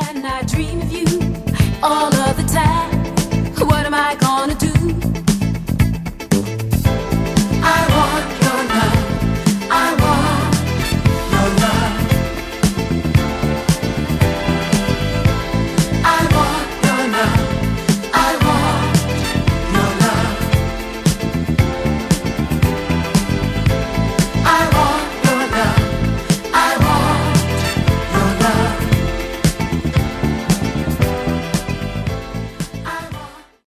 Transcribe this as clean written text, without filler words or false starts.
and I dream of you all of the time. What am I gonna do?